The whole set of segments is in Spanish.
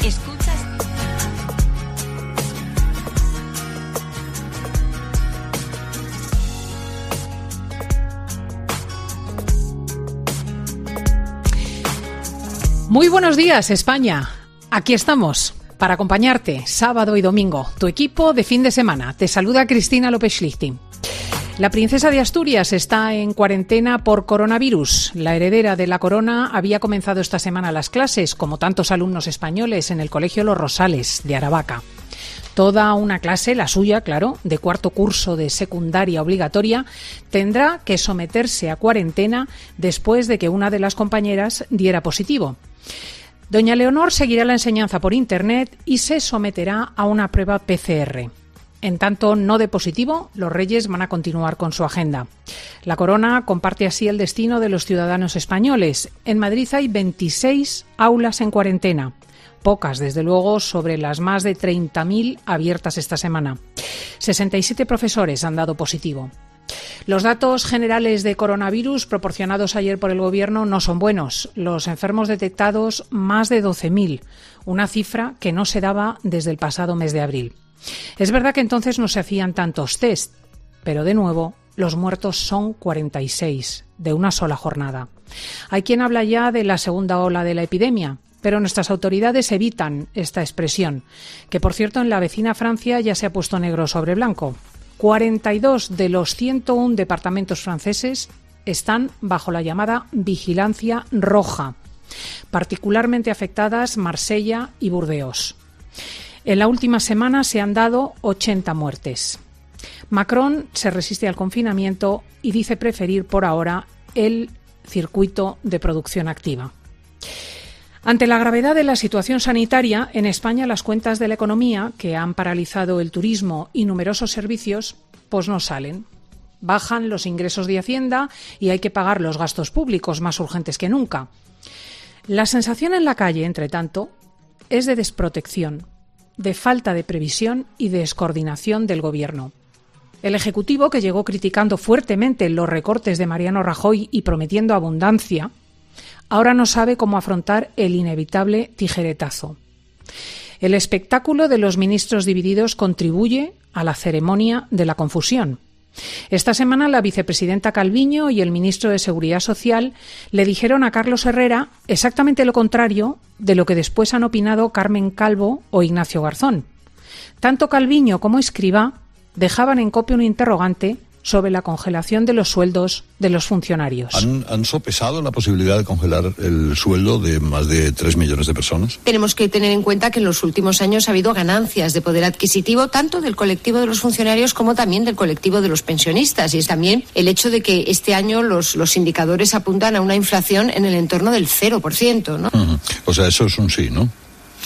Escuchas. Muy buenos días, España. Aquí estamos para acompañarte sábado y domingo. Tu equipo de fin de semana. Te saluda Cristina López-Schlichting. La princesa de Asturias está en cuarentena por coronavirus. La heredera de la corona había comenzado esta semana las clases, como tantos alumnos españoles, en el Colegio Los Rosales de Aravaca. Toda una clase, la suya, claro, de cuarto curso de secundaria obligatoria, tendrá que someterse a cuarentena después de que una de las compañeras diera positivo. Doña Leonor seguirá la enseñanza por Internet y se someterá a una prueba PCR. En tanto no dé positivo, los Reyes van a continuar con su agenda. La corona comparte así el destino de los ciudadanos españoles. En Madrid hay 26 aulas en cuarentena. Pocas, desde luego, sobre las más de 30.000 abiertas esta semana. 67 profesores han dado positivo. Los datos generales de coronavirus proporcionados ayer por el Gobierno no son buenos. Los enfermos detectados, más de 12.000, una cifra que no se daba desde el pasado mes de abril. Es verdad que entonces no se hacían tantos test, pero de nuevo los muertos son 46 de una sola jornada. Hay quien habla ya de la segunda ola de la epidemia, pero nuestras autoridades evitan esta expresión, que por cierto en la vecina Francia ya se ha puesto negro sobre blanco. 42 de los 101 departamentos franceses están bajo la llamada vigilancia roja, particularmente afectadas Marsella y Burdeos. En la última semana se han dado 80 muertes. Macron se resiste al confinamiento y dice preferir por ahora el circuito de producción activa. Ante la gravedad de la situación sanitaria, en España las cuentas de la economía, que han paralizado el turismo y numerosos servicios, pues no salen. Bajan los ingresos de Hacienda y hay que pagar los gastos públicos más urgentes que nunca. La sensación en la calle, entre tanto, es de desprotección, de falta de previsión y de descoordinación del Gobierno. El Ejecutivo, que llegó criticando fuertemente los recortes de Mariano Rajoy y prometiendo abundancia, ahora no sabe cómo afrontar el inevitable tijeretazo. El espectáculo de los ministros divididos contribuye a la ceremonia de la confusión. Esta semana la vicepresidenta Calviño y el ministro de Seguridad Social le dijeron a Carlos Herrera exactamente lo contrario de lo que después han opinado Carmen Calvo o Ignacio Garzón. Tanto Calviño como Escrivá dejaban en copia un interrogante sobre la congelación de los sueldos de los funcionarios. ¿Han sopesado la posibilidad de congelar el sueldo de más de 3 millones de personas? Tenemos que tener en cuenta que en los últimos años ha habido ganancias de poder adquisitivo tanto del colectivo de los funcionarios como también del colectivo de los pensionistas. Y es también el hecho de que este año los indicadores apuntan a una inflación en el entorno del 0%, ¿no? Uh-huh. O sea, eso es un sí, ¿no?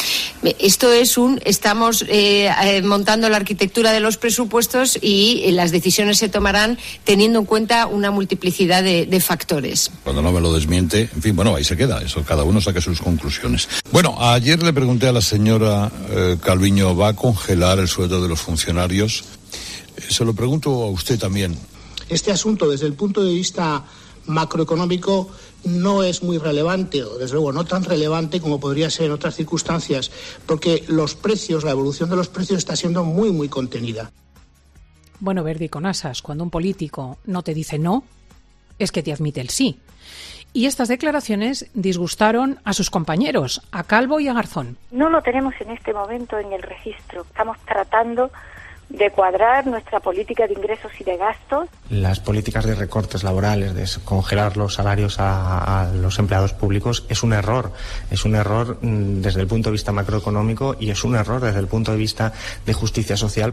Esto es estamos montando la arquitectura de los presupuestos y las decisiones se tomarán teniendo en cuenta una multiplicidad de factores. Cuando no me lo desmiente, en fin, bueno, ahí se queda, eso cada uno saque sus conclusiones. Bueno, ayer le pregunté a la señora Calviño, ¿va a congelar el sueldo de los funcionarios? Se lo pregunto a usted también. Este asunto, desde el punto de vista macroeconómico, no es muy relevante, o desde luego no tan relevante como podría ser en otras circunstancias, porque los precios, la evolución de los precios está siendo muy, muy contenida. Bueno, Verdi con asas, cuando un político no te dice no, es que te admite el sí. Y estas declaraciones disgustaron a sus compañeros, a Calvo y a Garzón. No lo tenemos en este momento en el registro. Estamos tratando de cuadrar nuestra política de ingresos y de gastos. Las políticas de recortes laborales, de congelar los salarios a los empleados públicos, es un error desde el punto de vista macroeconómico y es un error desde el punto de vista de justicia social.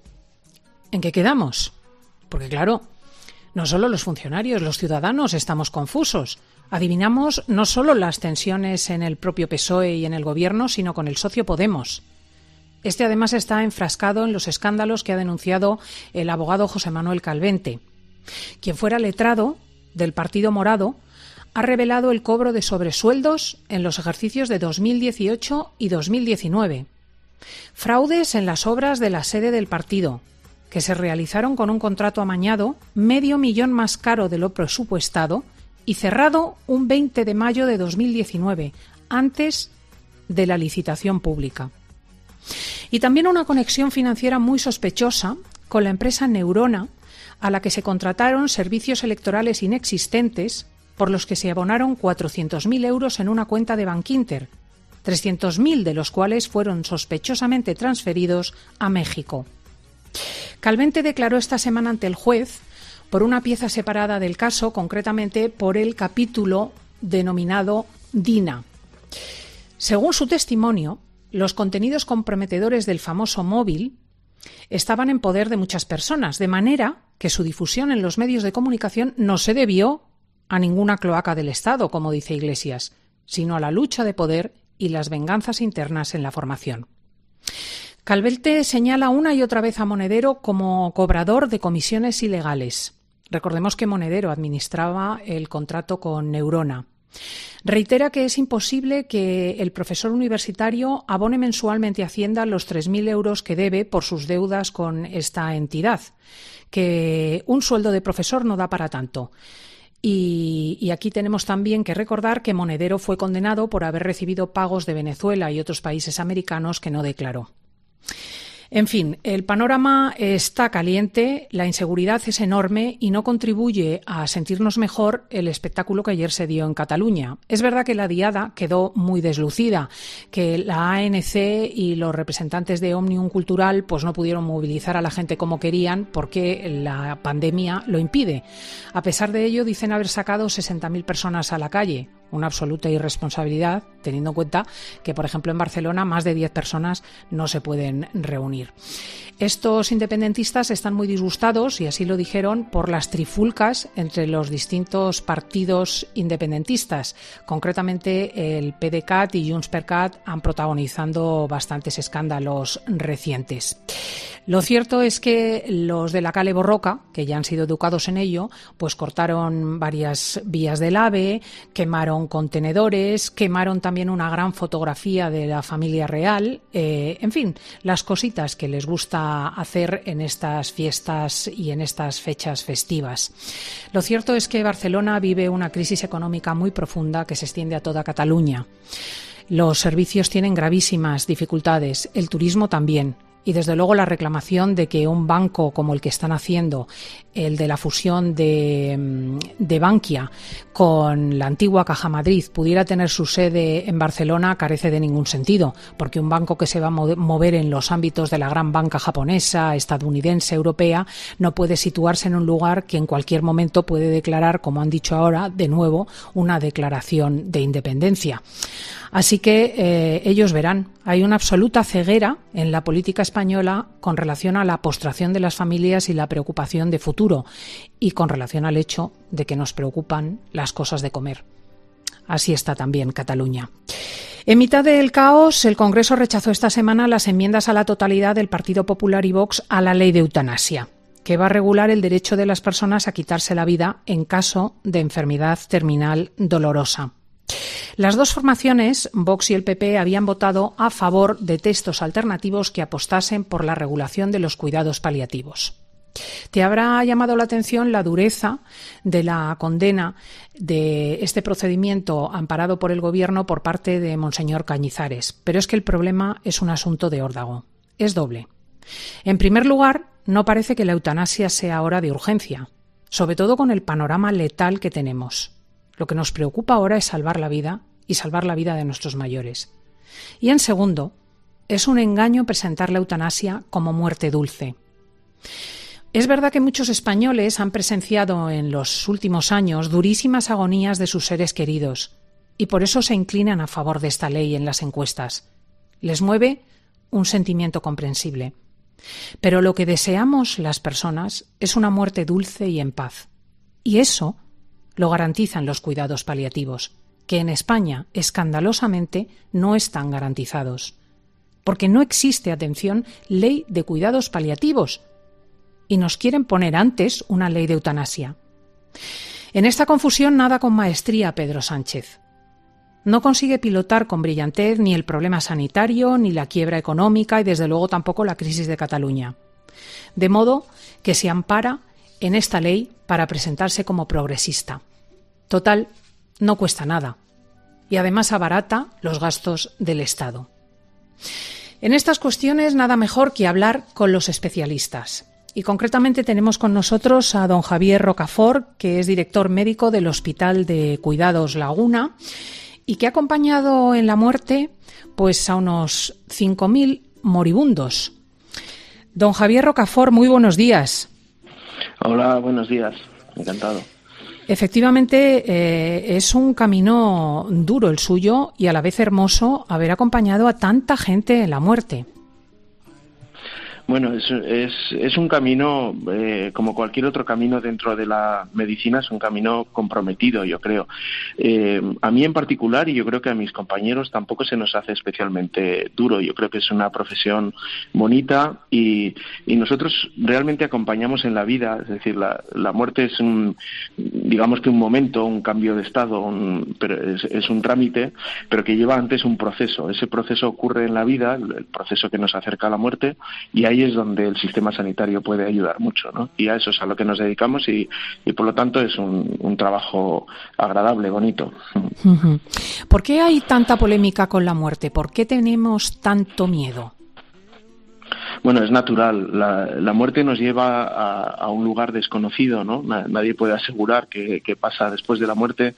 ¿En qué quedamos? Porque claro, no solo los funcionarios, los ciudadanos estamos confusos. Adivinamos no solo las tensiones en el propio PSOE y en el Gobierno, sino con el socio Podemos. Este además está enfrascado en los escándalos que ha denunciado el abogado José Manuel Calvente. Quien fuera letrado del Partido Morado ha revelado el cobro de sobresueldos en los ejercicios de 2018 y 2019. Fraudes en las obras de la sede del partido, que se realizaron con un contrato amañado, $500,000 más caro de lo presupuestado y cerrado un 20 de mayo de 2019, antes de la licitación pública. Y también una conexión financiera muy sospechosa con la empresa Neurona, a la que se contrataron servicios electorales inexistentes por los que se abonaron 400.000 euros en una cuenta de Bankinter, 300.000 de los cuales fueron sospechosamente transferidos a México. Calvente declaró esta semana ante el juez por una pieza separada del caso, concretamente por el capítulo denominado Dina. Según su testimonio, los contenidos comprometedores del famoso móvil estaban en poder de muchas personas, de manera que su difusión en los medios de comunicación no se debió a ninguna cloaca del Estado, como dice Iglesias, sino a la lucha de poder y las venganzas internas en la formación. Calvente señala una y otra vez a Monedero como cobrador de comisiones ilegales. Recordemos que Monedero administraba el contrato con Neurona. Reitera que es imposible que el profesor universitario abone mensualmente a Hacienda los 3.000 euros que debe por sus deudas con esta entidad, que un sueldo de profesor no da para tanto. Y aquí tenemos también que recordar que Monedero fue condenado por haber recibido pagos de Venezuela y otros países americanos que no declaró. En fin, el panorama está caliente, la inseguridad es enorme y no contribuye a sentirnos mejor el espectáculo que ayer se dio en Cataluña. Es verdad que la diada quedó muy deslucida, que la ANC y los representantes de Òmnium Cultural pues no pudieron movilizar a la gente como querían porque la pandemia lo impide. A pesar de ello, dicen haber sacado 60.000 personas a la calle. Una absoluta irresponsabilidad, teniendo en cuenta que, por ejemplo, en Barcelona más de 10 personas no se pueden reunir. Estos independentistas están muy disgustados, y así lo dijeron, por las trifulcas entre los distintos partidos independentistas. Concretamente, el PDeCAT y JxCat han protagonizado bastantes escándalos recientes. Lo cierto es que los de la Kale Borroka, que ya han sido educados en ello, pues cortaron varias vías del AVE, quemaron contenedores, quemaron también una gran fotografía de la familia real, en fin, las cositas que les gusta hacer en estas fiestas y en estas fechas festivas. Lo cierto es que Barcelona vive una crisis económica muy profunda que se extiende a toda Cataluña. Los servicios tienen gravísimas dificultades, el turismo también. Y desde luego la reclamación de que un banco como el que están haciendo, el de la fusión de Bankia con la antigua Caja Madrid, pudiera tener su sede en Barcelona carece de ningún sentido, porque un banco que se va a mover en los ámbitos de la gran banca japonesa, estadounidense, europea, no puede situarse en un lugar que en cualquier momento puede declarar, como han dicho ahora, de nuevo, una declaración de independencia. Así que ellos verán, hay una absoluta ceguera en la política española con relación a la postración de las familias y la preocupación de futuro, y con relación al hecho de que nos preocupan las cosas de comer. Así está también Cataluña. En mitad del caos, el Congreso rechazó esta semana las enmiendas a la totalidad del Partido Popular y Vox a la ley de eutanasia, que va a regular el derecho de las personas a quitarse la vida en caso de enfermedad terminal dolorosa. Las dos formaciones, Vox y el PP, habían votado a favor de textos alternativos que apostasen por la regulación de los cuidados paliativos. Te habrá llamado la atención la dureza de la condena de este procedimiento amparado por el Gobierno por parte de Monseñor Cañizares, pero es que el problema es un asunto de órdago. Es doble. En primer lugar, no parece que la eutanasia sea ahora de urgencia, sobre todo con el panorama letal que tenemos. Lo que nos preocupa ahora es salvar la vida y salvar la vida de nuestros mayores. Y en segundo, es un engaño presentar la eutanasia como muerte dulce. Es verdad que muchos españoles han presenciado en los últimos años durísimas agonías de sus seres queridos y por eso se inclinan a favor de esta ley en las encuestas. Les mueve un sentimiento comprensible. Pero lo que deseamos las personas es una muerte dulce y en paz. Y eso lo garantizan los cuidados paliativos, que en España, escandalosamente, no están garantizados. Porque no existe, atención, ley de cuidados paliativos. Y nos quieren poner antes una ley de eutanasia. En esta confusión nada con maestría Pedro Sánchez. No consigue pilotar con brillantez ni el problema sanitario, ni la quiebra económica y, desde luego, tampoco la crisis de Cataluña. De modo que se ampara en esta ley para presentarse como progresista. Total, no cuesta nada. y además abarata los gastos del Estado. En estas cuestiones nada mejor que hablar con los especialistas. Y concretamente tenemos con nosotros a don Javier Rocafort, que es director médico del Hospital de Cuidados Laguna y que ha acompañado en la muerte pues a unos 5.000 moribundos. Don Javier Rocafort, muy buenos días. Hola, buenos días. Encantado. Efectivamente, es un camino duro el suyo y a la vez hermoso haber acompañado a tanta gente en la muerte. Bueno, es un camino, como cualquier otro camino dentro de la medicina, es un camino comprometido, yo creo. A mí en particular, y yo creo que a mis compañeros tampoco se nos hace especialmente duro. Yo creo que es una profesión bonita y nosotros realmente acompañamos en la vida. Es decir, la muerte es digamos que un momento, un cambio de estado, pero es un trámite, pero que lleva antes un proceso. Ese proceso ocurre en la vida, el proceso que nos acerca a la muerte, y ahí es donde el sistema sanitario puede ayudar mucho, ¿no? Y a eso es a lo que nos dedicamos y por lo tanto es un trabajo agradable, bonito. Uh-huh. ¿Por qué hay tanta polémica con la muerte? ¿Por qué tenemos tanto miedo? Bueno, es natural. La muerte nos lleva a un lugar desconocido, ¿no? Nadie puede asegurar qué pasa después de la muerte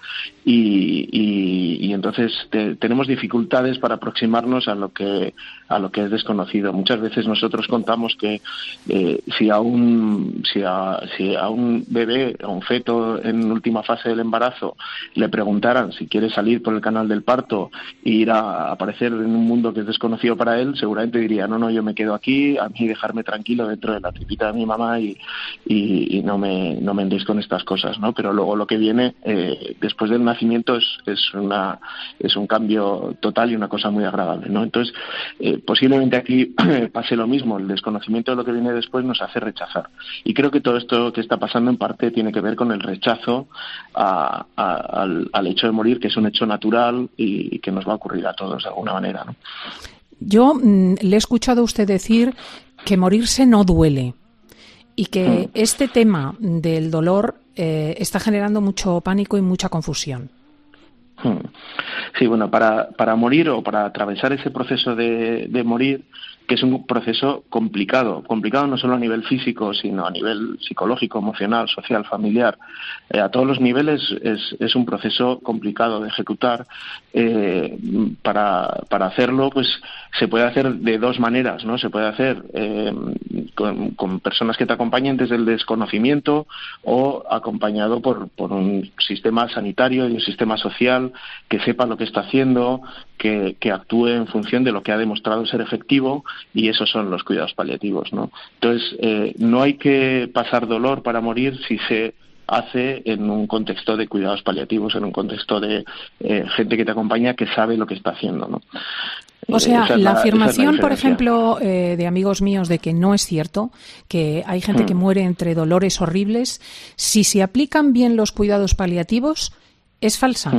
y entonces tenemos dificultades para aproximarnos a lo que es desconocido. Muchas veces nosotros contamos que si a un bebé, a un feto en última fase del embarazo, le preguntaran si quiere salir por el canal del parto e ir a aparecer en un mundo que es desconocido para él, seguramente diría, no, yo me quedo aquí, a mí dejarme tranquilo dentro de la tripita de mi mamá y no me andéis con estas cosas, ¿no? Pero luego lo que viene después del nacimiento es un cambio total y una cosa muy agradable, ¿no? Entonces, posiblemente aquí pase lo mismo. El desconocimiento de lo que viene después nos hace rechazar. Y creo que todo esto que está pasando en parte tiene que ver con el rechazo al hecho de morir, que es un hecho natural y que nos va a ocurrir a todos de alguna manera, ¿no? Yo le he escuchado a usted decir que morirse no duele y que este tema del dolor está generando mucho pánico y mucha confusión. Sí, bueno, para morir o para atravesar ese proceso de morir, que es un proceso complicado no solo a nivel físico, sino a nivel psicológico, emocional, social, familiar, a todos los niveles es un proceso complicado de ejecutar. Para hacerlo, pues se puede hacer de dos maneras, ¿no? Se puede hacer con personas que te acompañen desde el desconocimiento o acompañado por un sistema sanitario y un sistema social que sepa lo que está haciendo, que actúe en función de lo que ha demostrado ser efectivo, y esos son los cuidados paliativos, ¿no? Entonces, no hay que pasar dolor para morir si se hace en un contexto de cuidados paliativos, en un contexto de gente que te acompaña que sabe lo que está haciendo, ¿no? O sea, la afirmación, por ejemplo, de amigos míos de que no es cierto, que hay gente que muere entre dolores horribles, si se aplican bien los cuidados paliativos, ¿es falsa?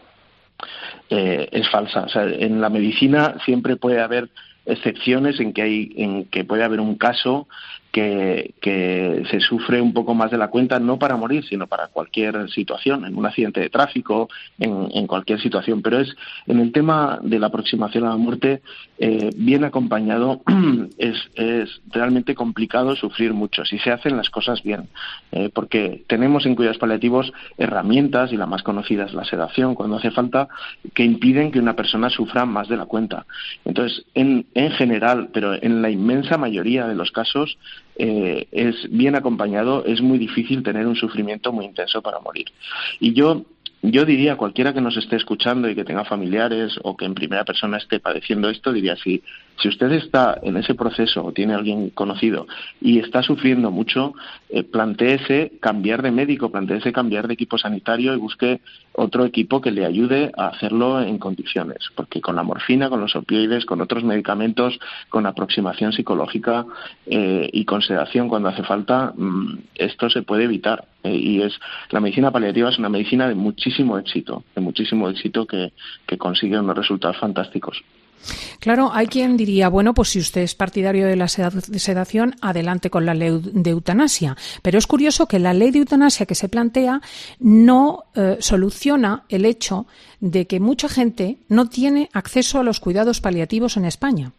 Es falsa. O sea, en la medicina siempre puede haber excepciones en que puede haber un caso que se sufre un poco más de la cuenta, no para morir, sino para cualquier situación, en un accidente de tráfico, en cualquier situación. Pero es en el tema de la aproximación a la muerte, bien acompañado, es realmente complicado sufrir mucho, si se hacen las cosas bien, porque tenemos en cuidados paliativos herramientas, y la más conocida es la sedación, cuando hace falta, que impiden que una persona sufra más de la cuenta. Entonces, en general, pero en la inmensa mayoría de los casos, es bien acompañado, es muy difícil tener un sufrimiento muy intenso para morir. Y yo diría a cualquiera que nos esté escuchando y que tenga familiares o que en primera persona esté padeciendo esto, diría si usted está en ese proceso o tiene a alguien conocido y está sufriendo mucho, plantéese cambiar de médico, plantéese cambiar de equipo sanitario y busque otro equipo que le ayude a hacerlo en condiciones, porque con la morfina, con los opioides, con otros medicamentos, con aproximación psicológica y con sedación cuando hace falta, esto se puede evitar. Y la medicina paliativa es una medicina de muchísimo éxito que consigue unos resultados fantásticos. Claro, hay quien diría, bueno, pues si usted es partidario de la sedación, adelante con la ley de eutanasia. Pero es curioso que la ley de eutanasia que se plantea no soluciona el hecho de que mucha gente no tiene acceso a los cuidados paliativos en España.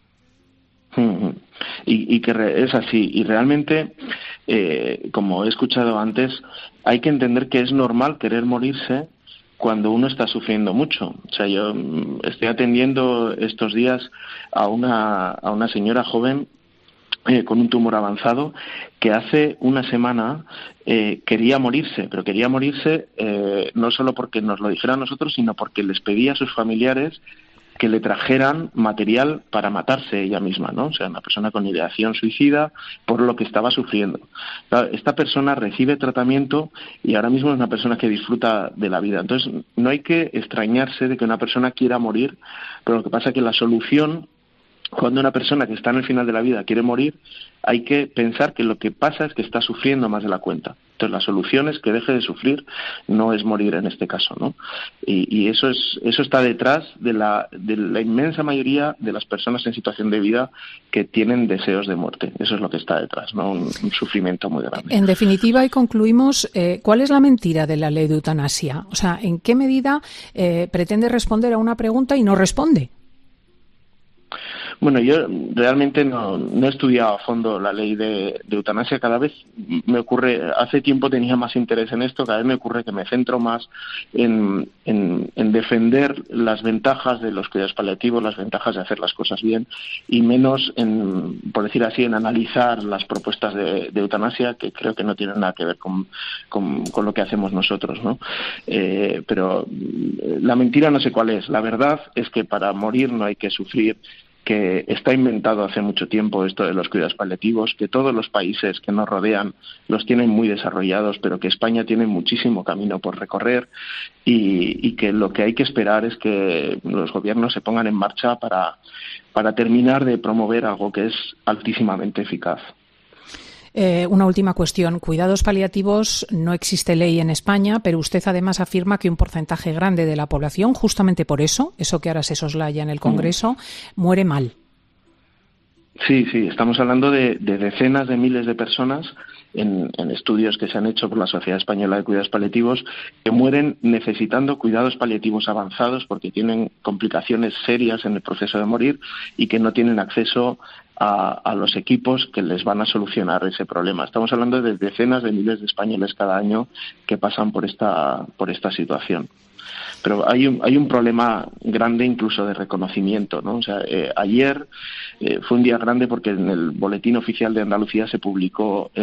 Y que es así. Y realmente, como he escuchado antes, hay que entender que es normal querer morirse cuando uno está sufriendo mucho. O sea, yo estoy atendiendo estos días a una señora joven con un tumor avanzado que hace una semana quería morirse, pero quería morirse no solo porque nos lo dijera a nosotros, sino porque les pedía a sus familiares que le trajeran material para matarse ella misma, ¿no? O sea, una persona con ideación suicida por lo que estaba sufriendo. Esta persona recibe tratamiento y ahora mismo es una persona que disfruta de la vida. Entonces, no hay que extrañarse de que una persona quiera morir, pero lo que pasa es que la solución, cuando una persona que está en el final de la vida quiere morir, hay que pensar que lo que pasa es que está sufriendo más de la cuenta. Entonces, la solución es que deje de sufrir, no es morir en este caso, ¿no? Y eso está detrás de la inmensa mayoría de las personas en situación de vida que tienen deseos de muerte. Eso es lo que está detrás, ¿no? Un sufrimiento muy grande. En definitiva, y concluimos, ¿cuál es la mentira de la ley de eutanasia? O sea, ¿en qué medida pretende responder a una pregunta y no responde? Bueno, yo realmente no he estudiado a fondo la ley de eutanasia. Cada vez me ocurre, hace tiempo tenía más interés en esto, cada vez me ocurre que me centro más en defender las ventajas de los cuidados paliativos, las ventajas de hacer las cosas bien, y menos en, por decir así, en analizar las propuestas de eutanasia, que creo que no tienen nada que ver con lo que hacemos nosotros, ¿no? Pero la mentira no sé cuál es. La verdad es que para morir no hay que sufrir, que está inventado hace mucho tiempo esto de los cuidados paliativos, que todos los países que nos rodean los tienen muy desarrollados, pero que España tiene muchísimo camino por recorrer y que lo que hay que esperar es que los gobiernos se pongan en marcha para terminar de promover algo que es altísimamente eficaz. Una última cuestión. Cuidados paliativos, no existe ley en España, pero usted además afirma que un porcentaje grande de la población, justamente por eso que ahora se soslaya en el Congreso, muere mal. Sí, estamos hablando de decenas de miles de personas en estudios que se han hecho por la Sociedad Española de Cuidados Paliativos que mueren necesitando cuidados paliativos avanzados porque tienen complicaciones serias en el proceso de morir y que no tienen acceso a los equipos que les van a solucionar ese problema. Estamos hablando de decenas de miles de españoles cada año que pasan por esta situación. Pero hay un problema grande incluso de reconocimiento, ¿no? O sea, ayer fue un día grande porque en el Boletín Oficial de Andalucía se publicó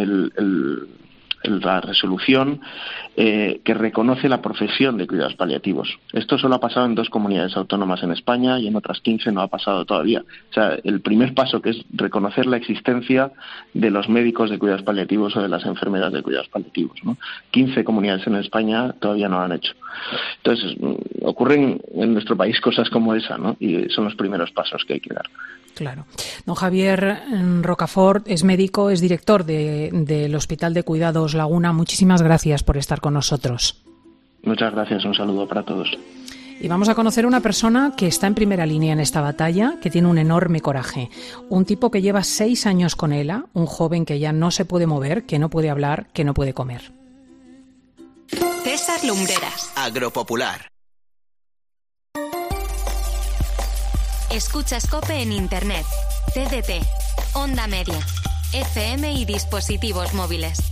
la resolución que reconoce la profesión de cuidados paliativos. Esto solo ha pasado en 2 comunidades autónomas en España y en otras 15 no ha pasado todavía. O sea, el primer paso, que es reconocer la existencia de los médicos de cuidados paliativos o de las enfermeras de cuidados paliativos, ¿no? 15 comunidades en España todavía no lo han hecho. Entonces, ocurren en nuestro país cosas como esa, ¿no? Y son los primeros pasos que hay que dar. Claro. Don Javier Rocafort es médico, es director del Hospital de Cuidados Laguna. Muchísimas gracias por estar con nosotros. Muchas gracias, un saludo para todos. Y vamos a conocer a una persona que está en primera línea en esta batalla, que tiene un enorme coraje. Un tipo que lleva 6 años con ELA, un joven que ya no se puede mover, que no puede hablar, que no puede comer. César Lumbreras. Agropopular. Escuchas COPE en Internet, TDT, Onda Media, FM y dispositivos móviles.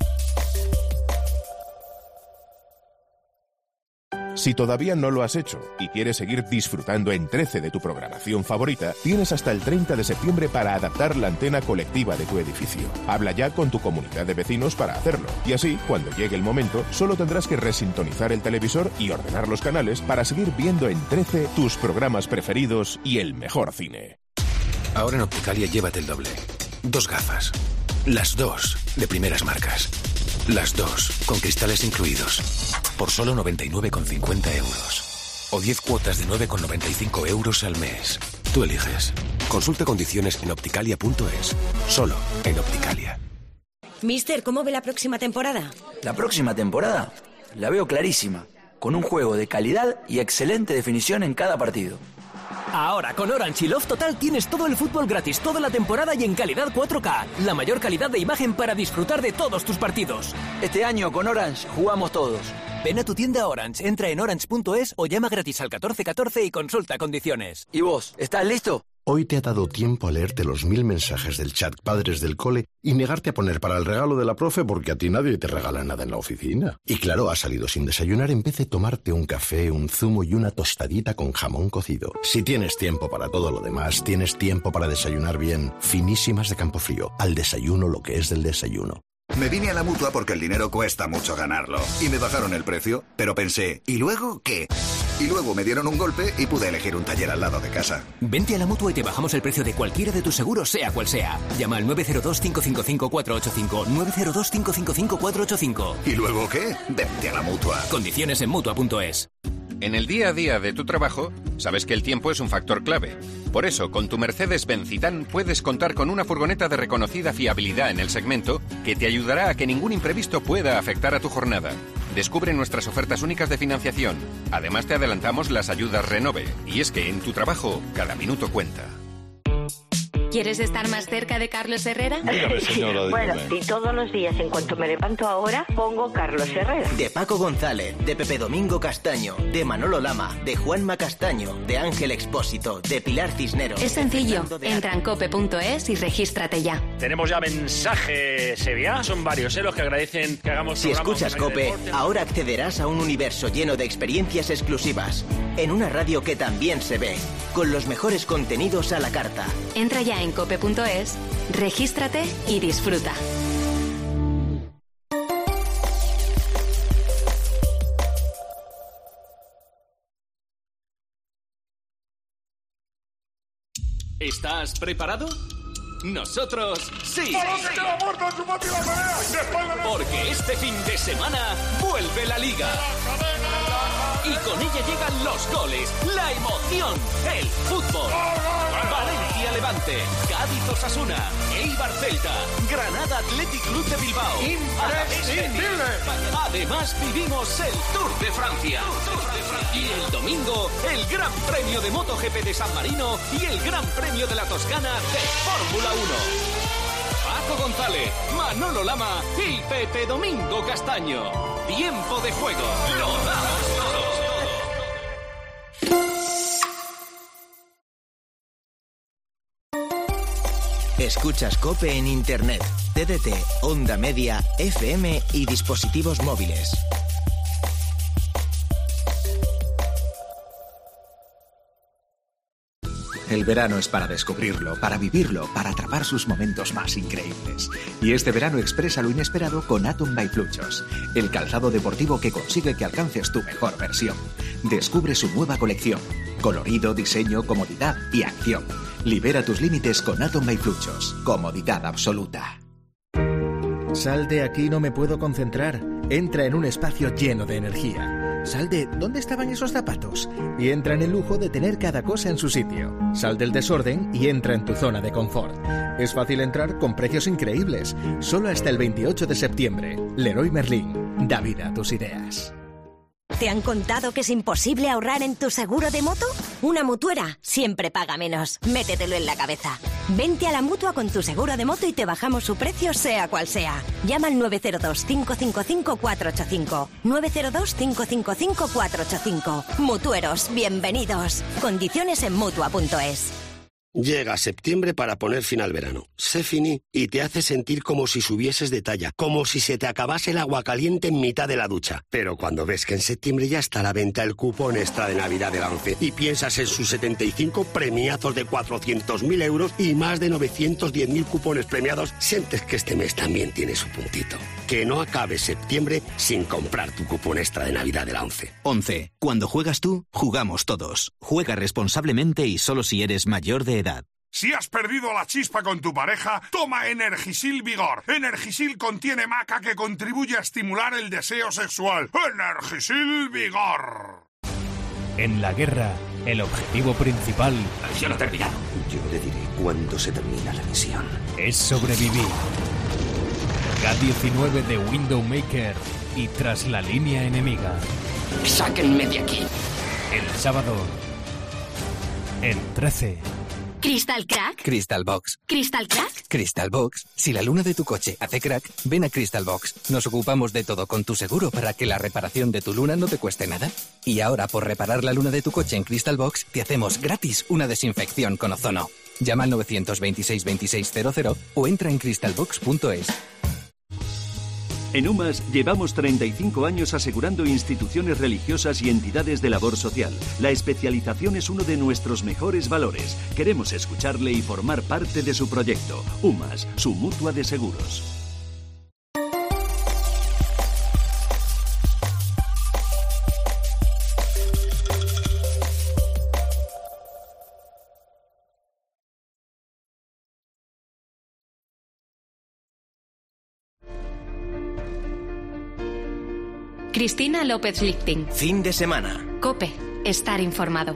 Si todavía no lo has hecho y quieres seguir disfrutando en 13 de tu programación favorita, tienes hasta el 30 de septiembre para adaptar la antena colectiva de tu edificio. Habla ya con tu comunidad de vecinos para hacerlo. Y así, cuando llegue el momento, solo tendrás que resintonizar el televisor y ordenar los canales para seguir viendo en 13 tus programas preferidos y el mejor cine. Ahora en Opticalia llévate el doble. 2 gafas. Las 2 de primeras marcas. Las 2 con cristales incluidos. Por solo 99,50 euros. O 10 cuotas de 9,95 euros al mes. Tú eliges. Consulta condiciones en opticalia.es. Solo en Opticalia. Mister, ¿cómo ve la próxima temporada? La próxima temporada la veo clarísima. Con un juego de calidad y excelente definición en cada partido. Ahora con Orange y Love Total tienes todo el fútbol gratis toda la temporada y en calidad 4K. La mayor calidad de imagen para disfrutar de todos tus partidos. Este año con Orange jugamos todos. Ven a tu tienda Orange, entra en orange.es o llama gratis al 1414 y consulta condiciones. ¿Y vos, estás listo? Hoy te ha dado tiempo a leerte los 1000 mensajes del chat Padres del Cole y negarte a poner para el regalo de la profe porque a ti nadie te regala nada en la oficina. Y claro, has salido sin desayunar en vez de tomarte un café, un zumo y una tostadita con jamón cocido. Si tienes tiempo para todo lo demás, tienes tiempo para desayunar bien. Finísimas de Campofrío, al desayuno lo que es del desayuno. Me vine a la Mutua porque el dinero cuesta mucho ganarlo. Y me bajaron el precio, pero pensé, ¿y luego qué? Y luego me dieron un golpe y pude elegir un taller al lado de casa. Vente a la Mutua y te bajamos el precio de cualquiera de tus seguros, sea cual sea. Llama al 902-555-485. 902-555-485. ¿Y luego qué? Vente a la Mutua. Condiciones en Mutua.es. En el día a día de tu trabajo, sabes que el tiempo es un factor clave. Por eso, con tu Mercedes-Benz Citan puedes contar con una furgoneta de reconocida fiabilidad en el segmento que te ayudará a que ningún imprevisto pueda afectar a tu jornada. Descubre nuestras ofertas únicas de financiación. Además, te adelantamos las ayudas Renove. Y es que en tu trabajo, cada minuto cuenta. ¿Quieres estar más cerca de Carlos Herrera? Dígame, señora, dígame. Bueno, y todos los días, en cuanto me levanto ahora, pongo Carlos Herrera. De Paco González, de Pepe Domingo Castaño, de Manolo Lama, de Juanma Castaño, de Ángel Expósito, de Pilar Cisneros. Es sencillo. Entra en cope.es y regístrate ya. Tenemos ya mensajes, Sevilla. Son varios, los que agradecen que hagamos. Si escuchas Cope, ahora accederás a un universo lleno de experiencias exclusivas. En una radio que también se ve, con los mejores contenidos a la carta. Entra ya en cope.es, regístrate y disfruta. ¿Estás preparado? Nosotros sí. Porque este fin de semana vuelve la Liga. Y con ella llegan los goles, la emoción, el fútbol. Valencia Levante, Cádiz Osasuna, Eibar Celta, Granada Athletic Club de Bilbao. ¡Imprescindible! Además vivimos el Tour de Francia. Y el domingo, el Gran Premio de MotoGP de San Marino y el Gran Premio de la Toscana de Fórmula 1. Paco González, Manolo Lama y Pepe Domingo Castaño. Tiempo de juego. Lo damos todo. Escuchas Cope en Internet, TDT, Onda Media, FM y dispositivos móviles. El verano es para descubrirlo, para vivirlo, para atrapar sus momentos más increíbles. Y este verano expresa lo inesperado con Atom by Fluchos, el calzado deportivo que consigue que alcances tu mejor versión. Descubre su nueva colección. Colorido, diseño, comodidad y acción. Libera tus límites con Atom by Fluchos. Comodidad absoluta. Sal de aquí, no me puedo concentrar. Entra en un espacio lleno de energía. Sal de ¿dónde estaban esos zapatos? Y entra en el lujo de tener cada cosa en su sitio. Sal del desorden y entra en tu zona de confort. Es fácil entrar con precios increíbles. Solo hasta el 28 de septiembre. Leroy Merlin. Da vida a tus ideas. ¿Te han contado que es imposible ahorrar en tu seguro de moto? Una mutuera siempre paga menos. Métetelo en la cabeza. Vente a la Mutua con tu seguro de moto y te bajamos su precio sea cual sea. Llama al 902-555-485. 902-555-485. Mutueros, bienvenidos. Condiciones en Mutua.es. Llega septiembre para poner fin al verano. Sefini y te hace sentir como si subieses de talla, como si se te acabase el agua caliente en mitad de la ducha. Pero cuando ves que en septiembre ya está a la venta el cupón extra de Navidad de la ONCE y piensas en sus 75 premiazos de 400.000 euros y más de 910.000 cupones premiados, sientes que este mes también tiene su puntito. Que no acabe septiembre sin comprar tu cupón extra de Navidad de la ONCE. ONCE. Cuando juegas tú, jugamos todos. Juega responsablemente y solo si eres mayor de edad. Si has perdido la chispa con tu pareja, toma Energisil Vigor. Energisil contiene maca que contribuye a estimular el deseo sexual. Energisil Vigor. En la guerra, el objetivo principal... La misión ha terminado. Yo le diré cuándo se termina la misión. Es sobrevivir. K-19 de Windowmaker y Tras la línea enemiga. ¡Sáquenme de aquí! El sábado... en 13. ¿Crystal Crack? Crystal Box. ¿Crystal Crack? Crystal Box. Si la luna de tu coche hace crack, ven a Crystal Box. Nos ocupamos de todo con tu seguro para que la reparación de tu luna no te cueste nada. Y ahora, por reparar la luna de tu coche en Crystal Box, te hacemos gratis una desinfección con ozono. Llama al 926 2600 o entra en crystalbox.es. En UMAS llevamos 35 años asegurando instituciones religiosas y entidades de labor social. La especialización es uno de nuestros mejores valores. Queremos escucharle y formar parte de su proyecto. UMAS, su mutua de seguros. Cristina López Lichting. Fin de semana. COPE. Estar informado.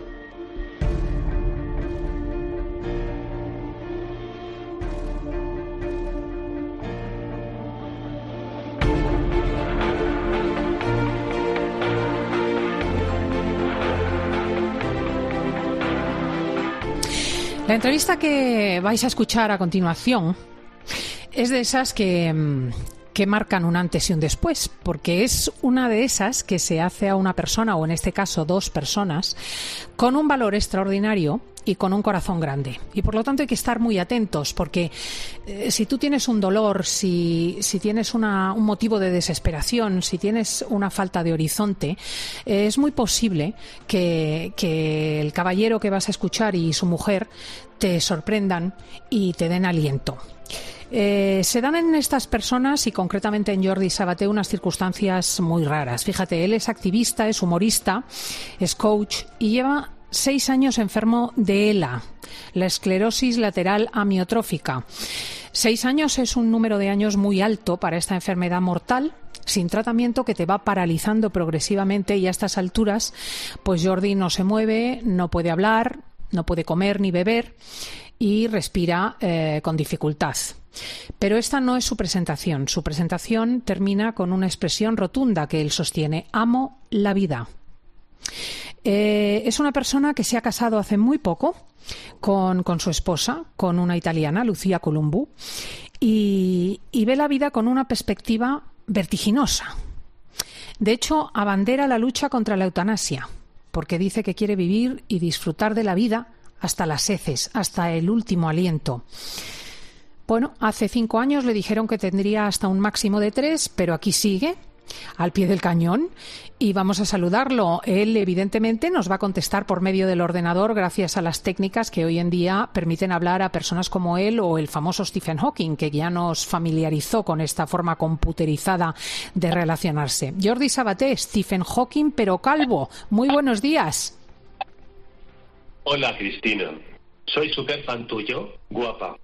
La entrevista que vais a escuchar a continuación es de esas que marcan un antes y un después, porque es una de esas que se hace a una persona, o en este caso 2 personas, con un valor extraordinario y con un corazón grande. Y por lo tanto hay que estar muy atentos, porque si tú tienes un dolor, si tienes un motivo de desesperación, si tienes una falta de horizonte, es muy posible que el caballero que vas a escuchar y su mujer te sorprendan y te den aliento. Se dan en estas personas, y concretamente en Jordi Sabaté, unas circunstancias muy raras. Fíjate, él es activista, es humorista, es coach y lleva 6 años enfermo de ELA, la esclerosis lateral amiotrófica. 6 años es un número de años muy alto para esta enfermedad mortal, sin tratamiento, que te va paralizando progresivamente, y a estas alturas pues Jordi no se mueve, no puede hablar, no puede comer ni beber y respira con dificultad. Pero esta no es su presentación. Su presentación termina con una expresión rotunda que él sostiene: amo la vida. Es una persona que se ha casado hace muy poco con su esposa, con una italiana, Lucia Columbu, y ve la vida con una perspectiva vertiginosa. De hecho, abandera la lucha contra la eutanasia, porque dice que quiere vivir y disfrutar de la vida hasta las heces, hasta el último aliento. Bueno, hace 5 años le dijeron que tendría hasta un máximo de 3, pero aquí sigue, al pie del cañón, y vamos a saludarlo. Él, evidentemente, nos va a contestar por medio del ordenador, gracias a las técnicas que hoy en día permiten hablar a personas como él o el famoso Stephen Hawking, que ya nos familiarizó con esta forma computerizada de relacionarse. Jordi Sabaté, Stephen Hawking, pero calvo. Muy buenos días. Hola, Cristina. Soy súper fan tuyo, guapa.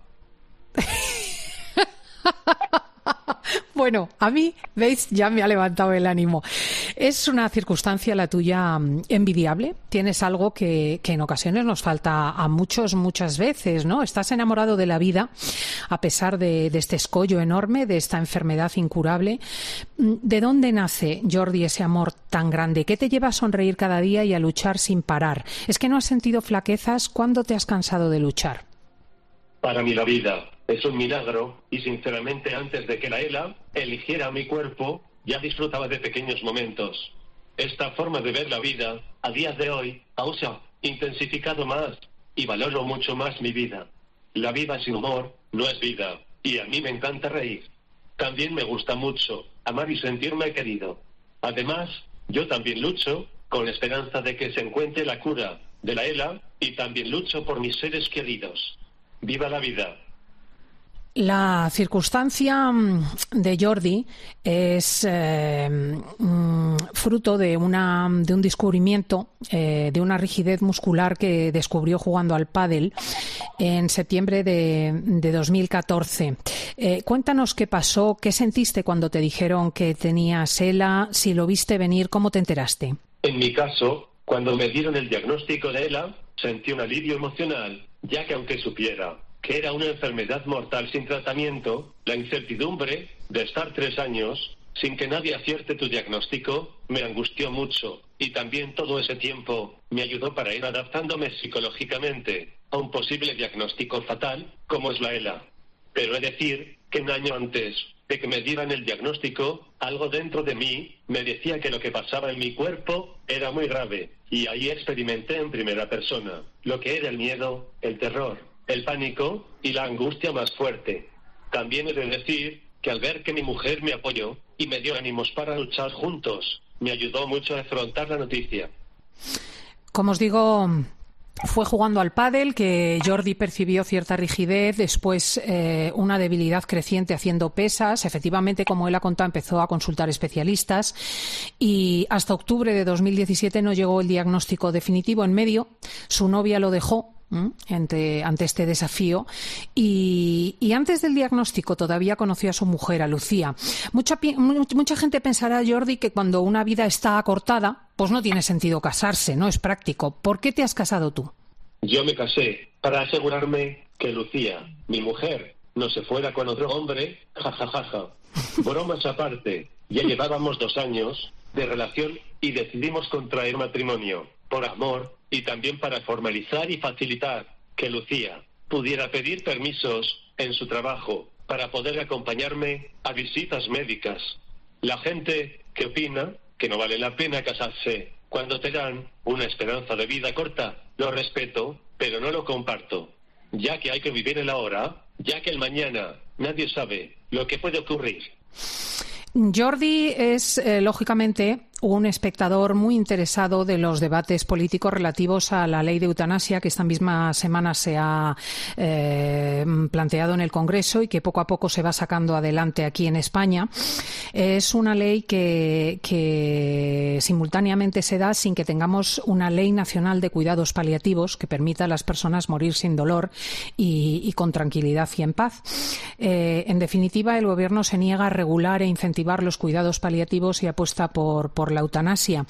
Bueno, a mí, veis, ya me ha levantado el ánimo. Es una circunstancia la tuya envidiable. Tienes algo que en ocasiones nos falta a muchos, muchas veces, ¿no? Estás enamorado de la vida a pesar de este escollo enorme, de esta enfermedad incurable. ¿De dónde nace, Jordi, ese amor tan grande? ¿Qué te lleva a sonreír cada día y a luchar sin parar? ¿Es que no has sentido flaquezas? ¿Cuándo te has cansado de luchar? Para mí la vida es un milagro, y sinceramente antes de que la ELA eligiera mi cuerpo ya disfrutaba de pequeños momentos. Esta forma de ver la vida a día de hoy aún se ha intensificado más y valoro mucho más mi vida. La vida sin humor no es vida, y a mí me encanta reír. También me gusta mucho amar y sentirme querido. Además, yo también lucho con la esperanza de que se encuentre la cura de la ELA, y también lucho por mis seres queridos. ¡Viva la vida! La circunstancia de Jordi es fruto de un descubrimiento, de una rigidez muscular que descubrió jugando al pádel en septiembre de 2014. Cuéntanos qué pasó, qué sentiste cuando te dijeron que tenías ELA, si lo viste venir, cómo te enteraste. En mi caso, cuando me dieron el diagnóstico de ELA, sentí un alivio emocional, ya que aunque supiera que era una enfermedad mortal sin tratamiento, la incertidumbre de estar 3 años sin que nadie acierte tu diagnóstico, me angustió mucho, y también todo ese tiempo me ayudó para ir adaptándome psicológicamente a un posible diagnóstico fatal, como es la ELA. Pero he de decir que un año antes de que me dieran el diagnóstico, algo dentro de mí me decía que lo que pasaba en mi cuerpo era muy grave, y ahí experimenté en primera persona lo que era el miedo, el terror, el pánico y la angustia más fuerte. También he de decir que al ver que mi mujer me apoyó y me dio ánimos para luchar juntos, me ayudó mucho a afrontar la noticia. Como os digo, fue jugando al pádel que Jordi percibió cierta rigidez, después una debilidad creciente haciendo pesas. Efectivamente, como él ha contado, empezó a consultar especialistas y hasta octubre de 2017 no llegó el diagnóstico definitivo. En medio, su novia lo dejó ante este desafío y antes del diagnóstico todavía conoció a su mujer, a Lucía. Mucha gente pensará, Jordi, que cuando una vida está acortada, pues no tiene sentido casarse, no es práctico. ¿Por qué te has casado tú? Yo me casé para asegurarme que Lucía, mi mujer, no se fuera con otro hombre, jajajaja. Bromas aparte, ya llevábamos 2 años de relación y decidimos contraer matrimonio por amor y también para formalizar y facilitar que Lucía pudiera pedir permisos en su trabajo para poder acompañarme a visitas médicas. La gente que opina que no vale la pena casarse cuando te dan una esperanza de vida corta, lo respeto, pero no lo comparto, ya que hay que vivir el ahora, ya que el mañana nadie sabe lo que puede ocurrir. Jordi es, lógicamente, un espectador muy interesado de los debates políticos relativos a la ley de eutanasia que esta misma semana se ha planteado en el Congreso y que poco a poco se va sacando adelante aquí en España. Es una ley que simultáneamente se da sin que tengamos una ley nacional de cuidados paliativos que permita a las personas morir sin dolor y con tranquilidad y en paz. En definitiva, el Gobierno se niega a regular e incentivar los cuidados paliativos y apuesta por la eutanasia.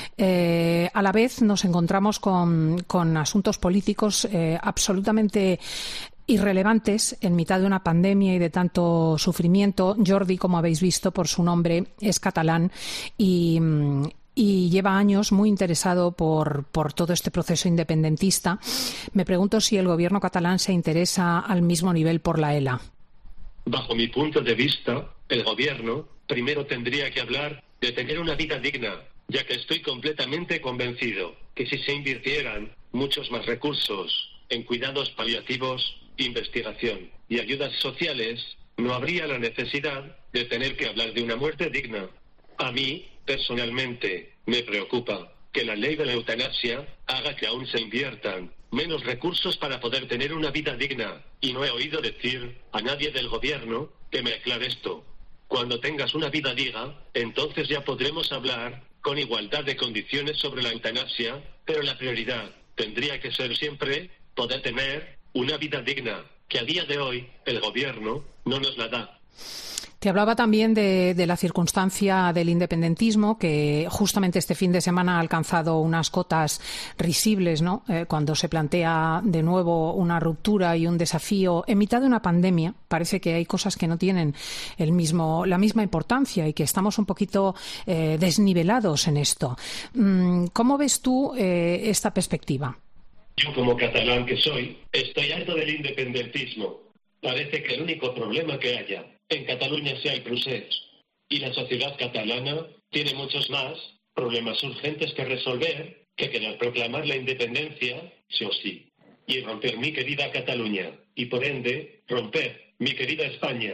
A la vez nos encontramos con asuntos políticos absolutamente irrelevantes en mitad de una pandemia y de tanto sufrimiento. Jordi, como habéis visto por su nombre, es catalán y lleva años muy interesado por todo este proceso independentista. Me pregunto si el gobierno catalán se interesa al mismo nivel por la ELA. Bajo mi punto de vista, el gobierno primero tendría que hablar de tener una vida digna, ya que estoy completamente convencido que si se invirtieran muchos más recursos en cuidados paliativos, investigación y ayudas sociales, no habría la necesidad de tener que hablar de una muerte digna. A mí, personalmente, me preocupa que la ley de la eutanasia haga que aún se inviertan menos recursos para poder tener una vida digna, y no he oído decir a nadie del gobierno que me aclare esto. Cuando tengas una vida digna, entonces ya podremos hablar con igualdad de condiciones sobre la eutanasia, pero la prioridad tendría que ser siempre poder tener una vida digna, que a día de hoy el gobierno no nos la da. Te hablaba también de la circunstancia del independentismo, que justamente este fin de semana ha alcanzado unas cotas risibles, ¿no? Cuando se plantea de nuevo una ruptura y un desafío en mitad de una pandemia. Parece que hay cosas que no tienen la misma importancia y que estamos un poquito desnivelados en esto. ¿Cómo ves tú esta perspectiva? Yo, como catalán que soy, estoy harto del independentismo. Parece que el único problema que haya en Cataluña sea el procés, y la sociedad catalana tiene muchos más problemas urgentes que resolver que querer proclamar la independencia, sí o sí, y romper mi querida Cataluña, y por ende, romper mi querida España.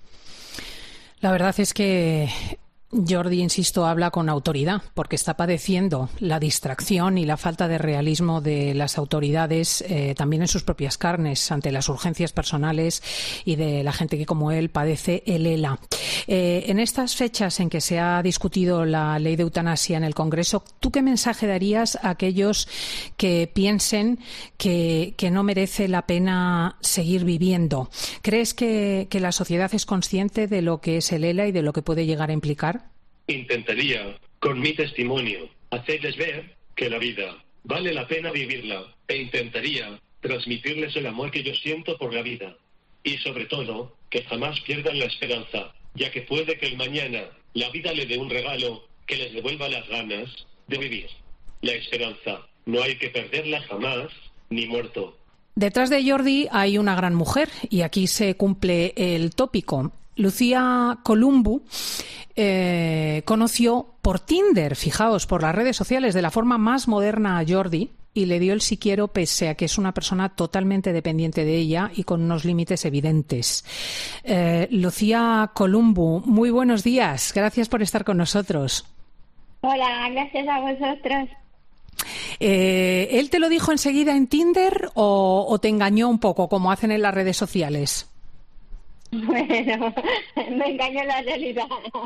La verdad es que Jordi, insisto, habla con autoridad porque está padeciendo la distracción y la falta de realismo de las autoridades también en sus propias carnes ante las urgencias personales y de la gente que, como él, padece el ELA. En estas fechas en que se ha discutido la ley de eutanasia en el Congreso, ¿tú qué mensaje darías a aquellos que piensen que no merece la pena seguir viviendo? ¿Crees que la sociedad es consciente de lo que es el ELA y de lo que puede llegar a implicar? Intentaría, con mi testimonio, hacerles ver que la vida vale la pena vivirla, e intentaría transmitirles el amor que yo siento por la vida. Y sobre todo, que jamás pierdan la esperanza, ya que puede que el mañana la vida le dé un regalo que les devuelva las ganas de vivir. La esperanza. No hay que perderla jamás, ni muerto. Detrás de Jordi hay una gran mujer y aquí se cumple el tópico. Lucía Columbu conoció por Tinder, fijaos, por las redes sociales, de la forma más moderna a Jordi y le dio el sí quiero pese a que es una persona totalmente dependiente de ella y con unos límites evidentes. Lucía Columbu, muy buenos días. Gracias por estar con nosotros. Hola, gracias a vosotros. ¿Él te lo dijo enseguida en Tinder o te engañó un poco, como hacen en las redes sociales? Bueno, me engañó la realidad.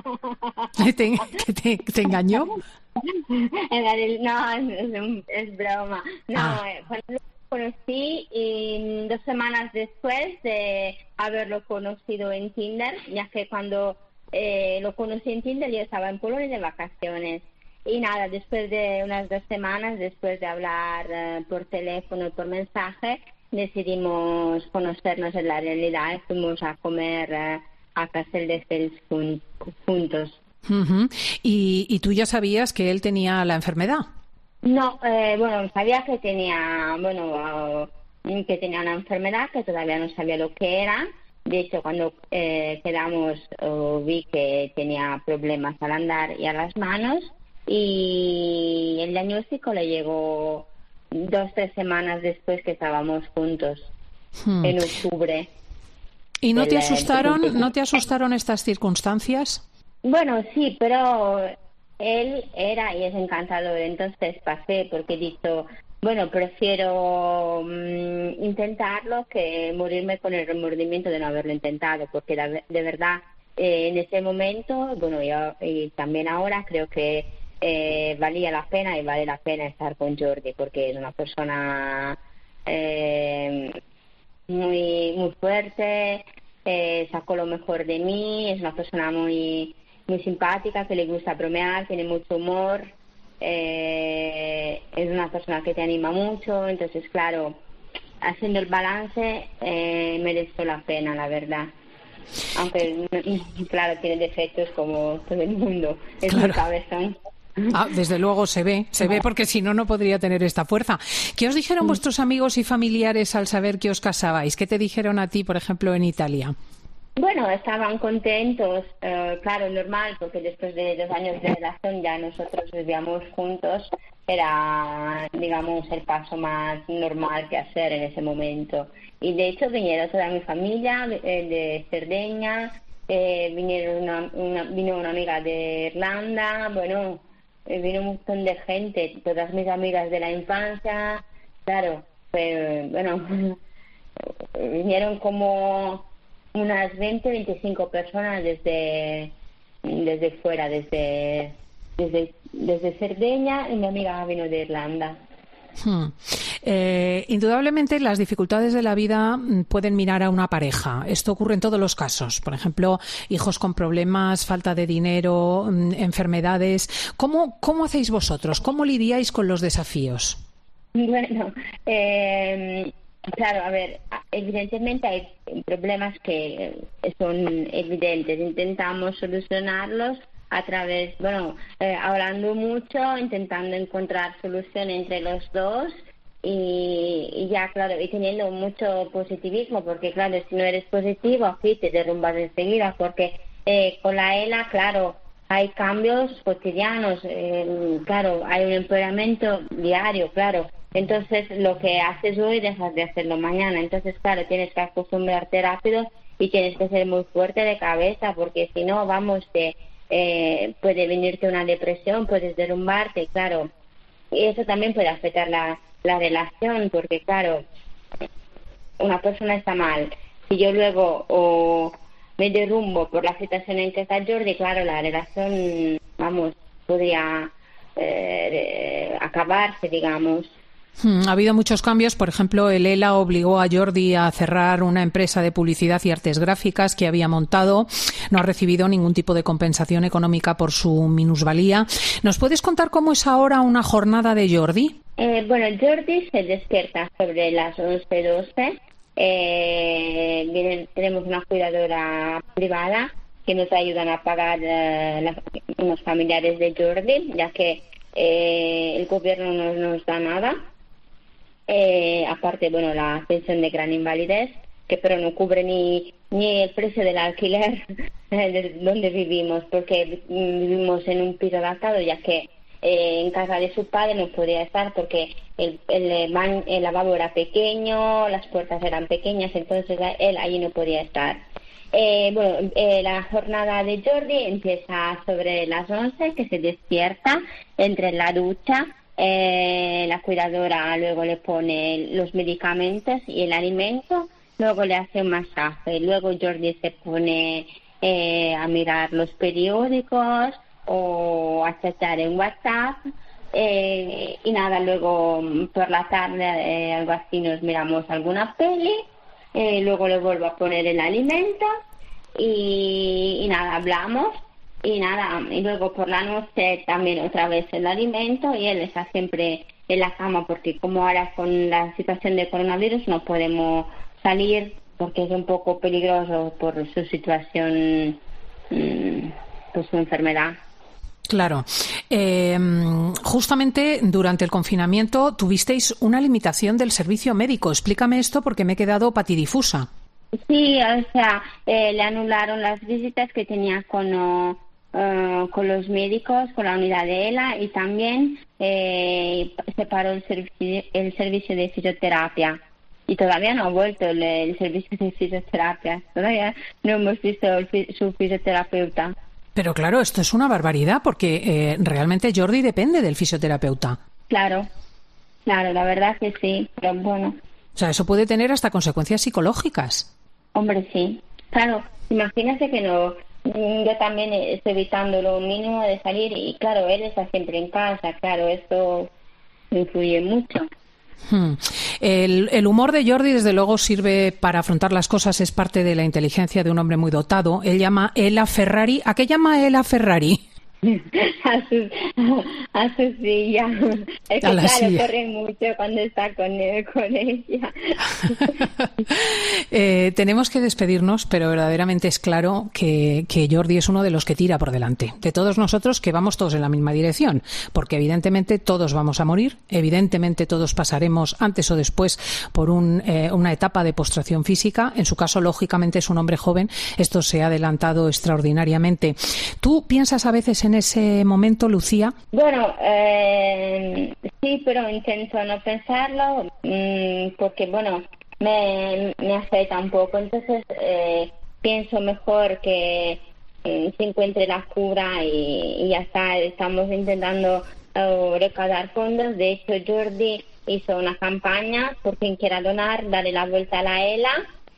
¿Te engañó? No, es broma. No, cuando lo conocí y 2 semanas después de haberlo conocido en Tinder, ya que cuando lo conocí en Tinder yo estaba en Polonia de vacaciones. Y nada, después de unas 2 semanas, después de hablar por teléfono y por mensaje, decidimos conocernos en la realidad y fuimos a comer a Castelldefels juntos. Uh-huh. ¿Y tú ya sabías que él tenía la enfermedad? No, bueno, sabía que tenía, que tenía una enfermedad, que todavía no sabía lo que era. De hecho, cuando quedamos, vi que tenía problemas al andar y a las manos. Y el diagnóstico le llegó 2-3 semanas después que estábamos juntos, en octubre. ¿Y no te asustaron estas circunstancias? Bueno, sí, pero él era y es encantador, entonces pasé porque he dicho, bueno, prefiero intentarlo que morirme con el remordimiento de no haberlo intentado, porque de verdad en ese momento, bueno, yo y también ahora creo que valía la pena y vale la pena estar con Jordi porque es una persona muy fuerte, sacó lo mejor de mí, es una persona muy simpática, que le gusta bromear, tiene mucho humor, es una persona que te anima mucho, entonces claro, haciendo el balance mereció la pena, la verdad. Aunque claro, tiene defectos como todo el mundo, es muy cabezón. Desde luego se ve porque si no, no podría tener esta fuerza. ¿Qué os dijeron vuestros amigos y familiares al saber que os casabais? ¿Qué te dijeron a ti, por ejemplo, en Italia? Bueno, estaban contentos, claro, normal, porque después de 2 años de relación ya nosotros vivíamos juntos, era, digamos, el paso más normal que hacer en ese momento. Y de hecho vinieron toda mi familia de Cerdeña, vino una amiga de Irlanda, bueno, vino un montón de gente, todas mis amigas de la infancia, claro, bueno, vinieron como unas 20-25 personas desde fuera, desde Cerdeña, y mi amiga vino de Irlanda. Indudablemente las dificultades de la vida pueden mirar a una pareja. Esto ocurre en todos los casos. Por ejemplo, hijos con problemas, falta de dinero, enfermedades. ¿Cómo hacéis vosotros? ¿Cómo lidiáis con los desafíos? Bueno, claro, a ver, evidentemente hay problemas que son evidentes. Intentamos solucionarlos a través, hablando mucho, intentando encontrar solución entre los dos y ya, claro, y teniendo mucho positivismo, porque claro, si no eres positivo, aquí te derrumbas enseguida, porque con la ELA, claro, hay cambios cotidianos, claro, hay un empoderamiento diario, claro. Entonces, lo que haces hoy dejas de hacerlo mañana. Entonces, claro, tienes que acostumbrarte rápido y tienes que ser muy fuerte de cabeza, porque si no, puede venirte una depresión, puedes derrumbarte, claro. Y eso también puede afectar la relación, porque, claro, una persona está mal. Si yo luego me derrumbo por la situación en que está Jordi, claro, la relación, podría acabarse, digamos. Ha habido muchos cambios. Por ejemplo, el ELA obligó a Jordi a cerrar una empresa de publicidad y artes gráficas que había montado. No ha recibido ningún tipo de compensación económica por su minusvalía. ¿Nos puedes contar cómo es ahora una jornada de Jordi? Jordi se despierta sobre las 11:12. Tenemos una cuidadora privada que nos ayudan a pagar unos familiares de Jordi, ya que el gobierno no nos da nada. Aparte, bueno, la pensión de gran invalidez, que pero no cubre ni el precio del alquiler de donde vivimos, porque vivimos en un piso adaptado, ya que en casa de su padre no podía estar porque el lavabo era pequeño, las puertas eran pequeñas, entonces él allí no podía estar. La jornada de Jordi empieza sobre las 11, que se despierta, entra en la ducha, la cuidadora luego le pone los medicamentos y el alimento, luego le hace un masaje, luego Jordi se pone a mirar los periódicos o a chatear en WhatsApp, y nada, luego por la tarde algo así nos miramos alguna peli, luego le vuelvo a poner el alimento y nada, hablamos y luego por la noche también otra vez el alimento, y él está siempre en la cama porque como ahora con la situación de coronavirus no podemos salir porque es un poco peligroso por su situación, por su enfermedad. Claro. Justamente durante el confinamiento tuvisteis una limitación del servicio médico. Explícame esto porque me he quedado patidifusa. Sí, o sea, le anularon las visitas que tenía con los médicos, con la unidad de ELA, y también se paró el servicio de fisioterapia. Y todavía no ha vuelto el servicio de fisioterapia. Todavía no hemos visto su fisioterapeuta. Pero claro, esto es una barbaridad porque realmente Jordi depende del fisioterapeuta. Claro, la verdad que sí, pero bueno. O sea, eso puede tener hasta consecuencias psicológicas. Hombre, sí. Claro, imagínate que no. Yo también estoy evitando lo mínimo de salir y claro, él está siempre en casa. Claro, esto influye mucho. El humor de Jordi desde luego sirve para afrontar las cosas, es parte de la inteligencia de un hombre muy dotado. Él llama Ela Ferrari. ¿A qué llama Ela Ferrari? A su silla. Es que claro, silla. Corre mucho cuando está con ella. Tenemos que despedirnos, pero verdaderamente es claro que Jordi es uno de los que tira por delante. De todos nosotros que vamos todos en la misma dirección, porque evidentemente todos vamos a morir, evidentemente todos pasaremos antes o después por una etapa de postración física. En su caso, lógicamente, es un hombre joven. Esto se ha adelantado extraordinariamente. ¿Tú piensas a veces en ese momento, Lucía? Bueno, sí, pero intento no pensarlo porque, bueno, me afecta un poco. Entonces, pienso mejor que se encuentre la cura y ya está. Estamos intentando recaudar fondos. De hecho, Jordi hizo una campaña por quien quiera donar, darle la vuelta a la ELA,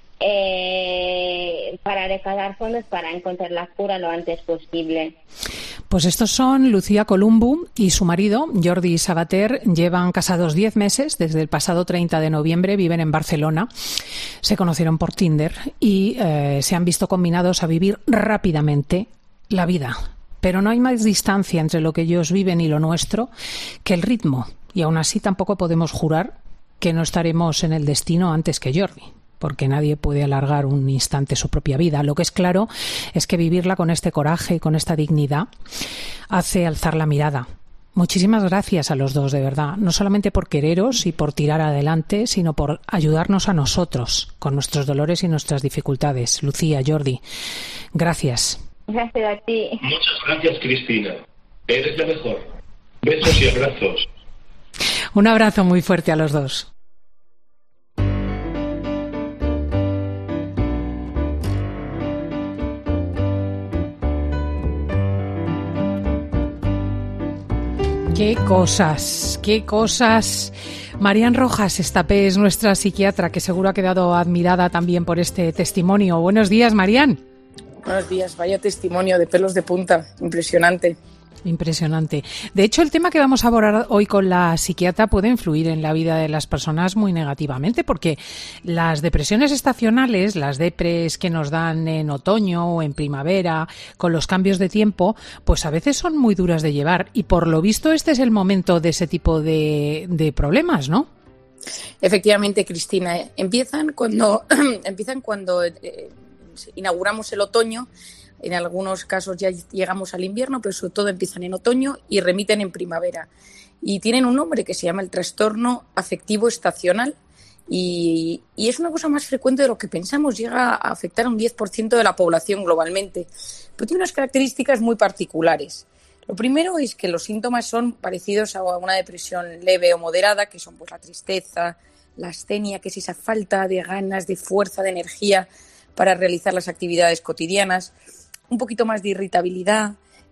para recaudar fondos para encontrar la cura lo antes posible. Pues estos son Lucía Columbu y su marido, Jordi Sabater. Llevan casados 10 meses, desde el pasado 30 de noviembre, viven en Barcelona. Se conocieron por Tinder y se han visto combinados a vivir rápidamente la vida. Pero no hay más distancia entre lo que ellos viven y lo nuestro que el ritmo. Y aún así tampoco podemos jurar que no estaremos en el destino antes que Jordi, porque nadie puede alargar un instante su propia vida. Lo que es claro es que vivirla con este coraje y con esta dignidad hace alzar la mirada. Muchísimas gracias a los dos, de verdad, no solamente por quereros y por tirar adelante, sino por ayudarnos a nosotros con nuestros dolores y nuestras dificultades. Lucía, Jordi, gracias. Gracias a ti. Muchas gracias, Cristina. Eres la mejor. Besos y abrazos. Un abrazo muy fuerte a los dos. Qué cosas. Marian Rojas Estapé es nuestra psiquiatra, que seguro ha quedado admirada también por este testimonio. Buenos días, Marian. Buenos días, vaya testimonio de pelos de punta, impresionante. Impresionante. De hecho, el tema que vamos a abordar hoy con la psiquiatra puede influir en la vida de las personas muy negativamente, porque las depresiones estacionales, las depres que nos dan en otoño o en primavera, con los cambios de tiempo, pues a veces son muy duras de llevar. Y por lo visto este es el momento de ese tipo de problemas, ¿no? Efectivamente, Cristina. Empiezan cuando inauguramos el otoño, en algunos casos ya llegamos al invierno, pero sobre todo empiezan en otoño y remiten en primavera. Y tienen un nombre que se llama el trastorno afectivo estacional y es una cosa más frecuente de lo que pensamos, llega a afectar a un 10% de la población globalmente, pero tiene unas características muy particulares. Lo primero es que los síntomas son parecidos a una depresión leve o moderada, que son pues la tristeza, la astenia, que es esa falta de ganas, de fuerza, de energía para realizar las actividades cotidianas, un poquito más de irritabilidad,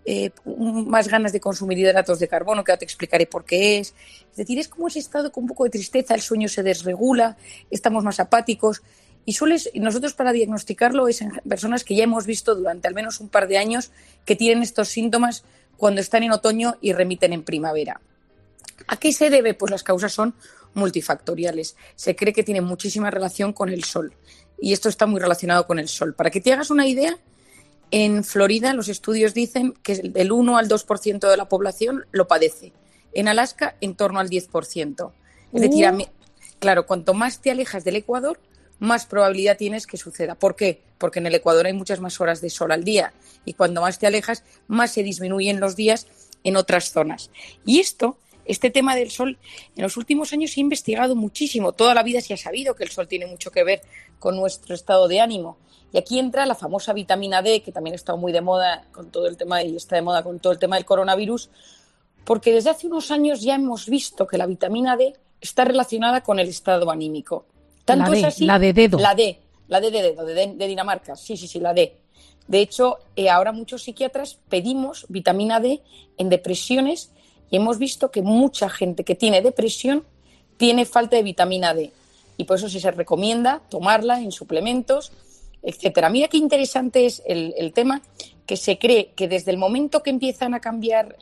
más ganas de consumir hidratos de carbono, que ahora te explicaré por qué es. Es decir, es como ese estado con un poco de tristeza, el sueño se desregula, estamos más apáticos. Y nosotros para diagnosticarlo es en personas que ya hemos visto durante al menos un par de años que tienen estos síntomas cuando están en otoño y remiten en primavera. ¿A qué se debe? Pues las causas son multifactoriales. Se cree que tiene muchísima relación con el sol y esto está muy relacionado con el sol. Para que te hagas una idea, en Florida los estudios dicen que del 1 al 2% de la población lo padece. En Alaska, en torno al 10%. Es decir, claro, cuanto más te alejas del Ecuador, más probabilidad tienes que suceda. ¿Por qué? Porque en el Ecuador hay muchas más horas de sol al día y cuando más te alejas, más se disminuyen los días en otras zonas. Y este tema del sol, en los últimos años se ha investigado muchísimo. Toda la vida se ha sabido que el sol tiene mucho que ver con nuestro estado de ánimo. Y aquí entra la famosa vitamina D, que también ha estado muy de moda con todo el tema y está de moda con todo el tema del coronavirus, porque desde hace unos años ya hemos visto que la vitamina D está relacionada con el estado anímico. Tanto es así, la de dedo. La de dedo, de Dinamarca. Sí, la D. De hecho, ahora muchos psiquiatras pedimos vitamina D en depresiones y hemos visto que mucha gente que tiene depresión tiene falta de vitamina D. Y por eso se recomienda tomarla en suplementos, etcétera. Mira qué interesante es el tema, que se cree que desde el momento que empiezan a cambiar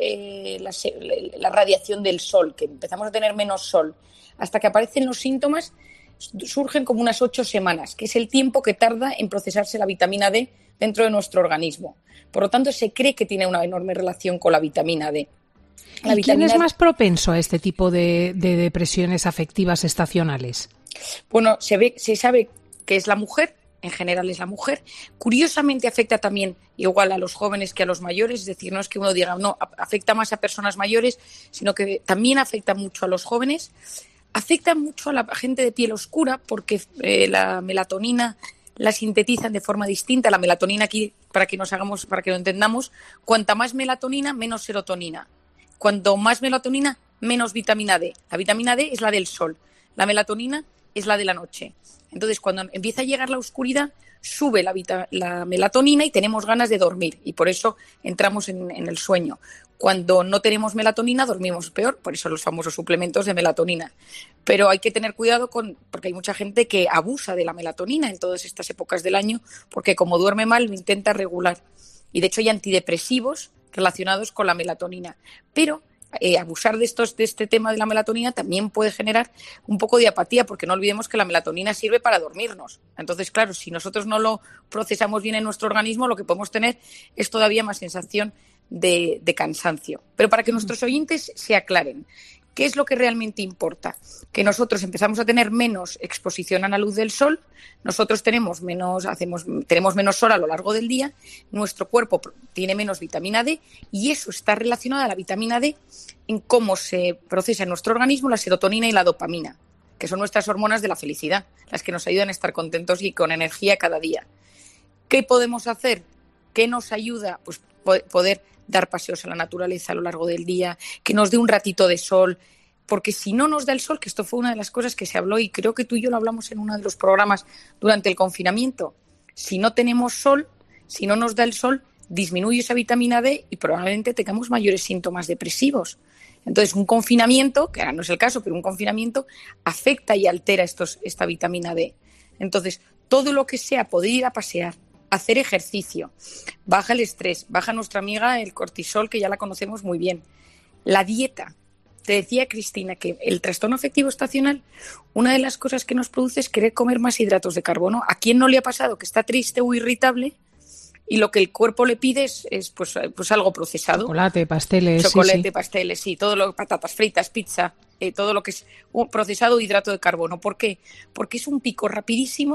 la radiación del sol, que empezamos a tener menos sol, hasta que aparecen los síntomas, surgen como unas 8 semanas, que es el tiempo que tarda en procesarse la vitamina D dentro de nuestro organismo. Por lo tanto, se cree que tiene una enorme relación con la vitamina D. ¿Y quién es más propenso a este tipo de depresiones afectivas estacionales? Bueno, se sabe que es la mujer, en general es la mujer. Curiosamente afecta también igual a los jóvenes que a los mayores, es decir, no es que uno diga, no, afecta más a personas mayores, sino que también afecta mucho a los jóvenes. Afecta mucho a la gente de piel oscura porque la melatonina la sintetizan de forma distinta. La melatonina aquí, para que lo entendamos, cuanta más melatonina, menos serotonina. Cuanto más melatonina, menos vitamina D. La vitamina D es la del sol, la melatonina es la de la noche. Entonces, cuando empieza a llegar la oscuridad, sube la melatonina y tenemos ganas de dormir y por eso entramos en el sueño. Cuando no tenemos melatonina dormimos peor, por eso los famosos suplementos de melatonina. Pero hay que tener cuidado porque hay mucha gente que abusa de la melatonina en todas estas épocas del año porque como duerme mal lo intenta regular. Y de hecho hay antidepresivos relacionados con la melatonina. Pero abusar de este tema de la melatonina también puede generar un poco de apatía porque no olvidemos que la melatonina sirve para dormirnos. Entonces, claro, si nosotros no lo procesamos bien en nuestro organismo, lo que podemos tener es todavía más sensación de cansancio. Pero para que nuestros oyentes se aclaren, ¿qué es lo que realmente importa? Que nosotros empezamos a tener menos exposición a la luz del sol, nosotros tenemos menos sol a lo largo del día, nuestro cuerpo tiene menos vitamina D y eso está relacionado a la vitamina D en cómo se procesa en nuestro organismo la serotonina y la dopamina, que son nuestras hormonas de la felicidad, las que nos ayudan a estar contentos y con energía cada día. ¿Qué podemos hacer? ¿Qué nos ayuda? Pues poder dar paseos a la naturaleza a lo largo del día, que nos dé un ratito de sol, porque si no nos da el sol, que esto fue una de las cosas que se habló y creo que tú y yo lo hablamos en uno de los programas durante el confinamiento, si no tenemos sol, si no nos da el sol, disminuye esa vitamina D y probablemente tengamos mayores síntomas depresivos. Entonces, un confinamiento, que ahora no es el caso, pero un confinamiento afecta y altera esta vitamina D. Entonces, todo lo que sea poder ir a pasear, hacer ejercicio, baja el estrés, baja nuestra amiga el cortisol, que ya la conocemos muy bien. La dieta. Te decía Cristina que el trastorno afectivo estacional, una de las cosas que nos produce es querer comer más hidratos de carbono. ¿A quién no le ha pasado que está triste o irritable y lo que el cuerpo le pide es pues algo procesado? Chocolate, pasteles. Pasteles, sí, patatas fritas, pizza, todo lo que es un procesado hidrato de carbono. ¿Por qué? Porque es un pico rapidísimo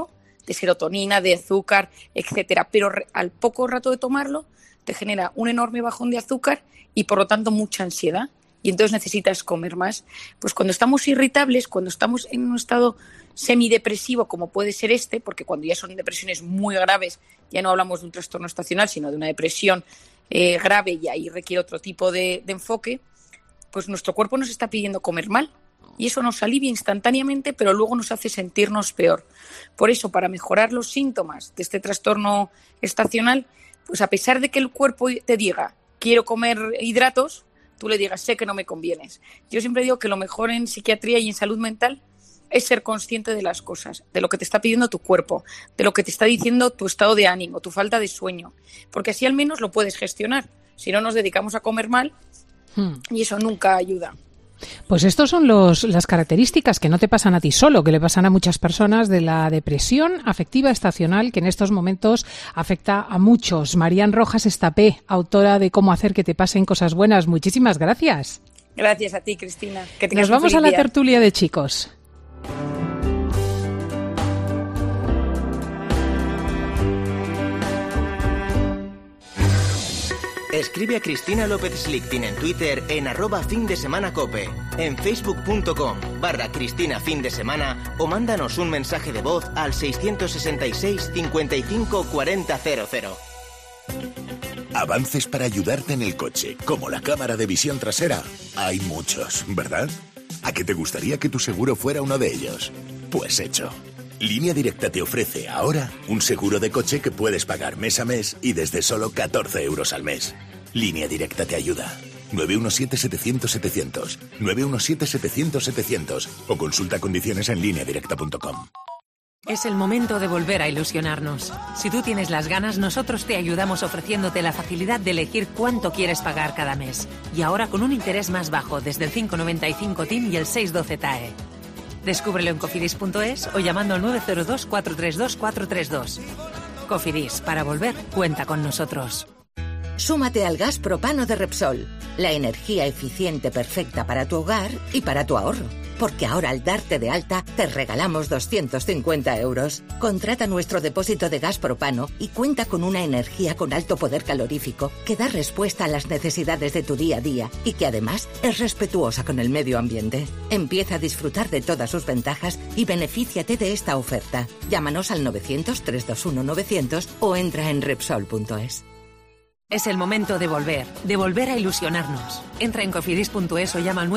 de serotonina, de azúcar, etcétera. Pero al poco rato de tomarlo te genera un enorme bajón de azúcar y por lo tanto mucha ansiedad. Y entonces necesitas comer más. Pues cuando estamos irritables, cuando estamos en un estado semidepresivo, como puede ser porque cuando ya son depresiones muy graves, ya no hablamos de un trastorno estacional, sino de una depresión grave, y ahí requiere otro tipo de enfoque, pues nuestro cuerpo nos está pidiendo comer mal. Y eso nos alivia instantáneamente, pero luego nos hace sentirnos peor. Por eso, para mejorar los síntomas de este trastorno estacional, pues a pesar de que el cuerpo te diga, quiero comer hidratos, tú le digas, sé que no me convienes. Yo siempre digo que lo mejor en psiquiatría y en salud mental es ser consciente de las cosas, de lo que te está pidiendo tu cuerpo, de lo que te está diciendo tu estado de ánimo, tu falta de sueño, porque así al menos lo puedes gestionar. Si no, nos dedicamos a comer mal y eso nunca ayuda. Pues estos son las características que no te pasan a ti solo, que le pasan a muchas personas de la depresión afectiva estacional, que en estos momentos afecta a muchos. Marían Rojas Estapé, autora de Cómo hacer que te pasen cosas buenas. Muchísimas gracias. Gracias a ti, Cristina. Que tengas Nos vamos un a la feliz día. tertulia de chicos. Escribe a Cristina López Slichting en Twitter en @findesemanacope, en facebook.com/Cristina Fin de Semana o mándanos un mensaje de voz al 666 55 40 00. Avances para ayudarte en el coche, como la cámara de visión trasera, hay muchos, ¿verdad? ¿A qué te gustaría que tu seguro fuera uno de ellos? Pues hecho. Línea Directa te ofrece ahora un seguro de coche que puedes pagar mes a mes y desde solo 14 euros al mes. Línea Directa te ayuda. 917-700-700, 917-700-700 o consulta condiciones en lineadirecta.com. Es el momento de volver a ilusionarnos. Si tú tienes las ganas, nosotros te ayudamos ofreciéndote la facilidad de elegir cuánto quieres pagar cada mes. Y ahora con un interés más bajo, desde el 5,95 TIN y el 6,12 TAE. Descúbrelo en cofidis.es o llamando al 902-432-432. Cofidis, para volver, cuenta con nosotros. Súmate al gas propano de Repsol, la energía eficiente perfecta para tu hogar y para tu ahorro. Porque ahora al darte de alta te regalamos 250 euros. Contrata nuestro depósito de gas propano y cuenta con una energía con alto poder calorífico que da respuesta a las necesidades de tu día a día y que además es respetuosa con el medio ambiente. Empieza a disfrutar de todas sus ventajas y benefíciate de esta oferta. Llámanos al 900-321-900 o entra en Repsol.es. Es el momento de volver a ilusionarnos. Entra en cofidis.es o llama al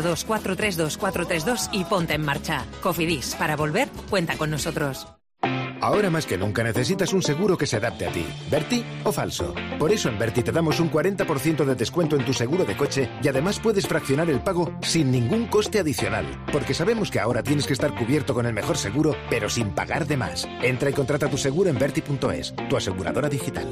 902-432-432 y ponte en marcha. Cofidis, para volver, cuenta con nosotros. Ahora más que nunca necesitas un seguro que se adapte a ti, Berti o falso. Por eso en Berti te damos un 40% de descuento en tu seguro de coche y además puedes fraccionar el pago sin ningún coste adicional. Porque sabemos que ahora tienes que estar cubierto con el mejor seguro, pero sin pagar de más. Entra y contrata tu seguro en Berti.es, tu aseguradora digital.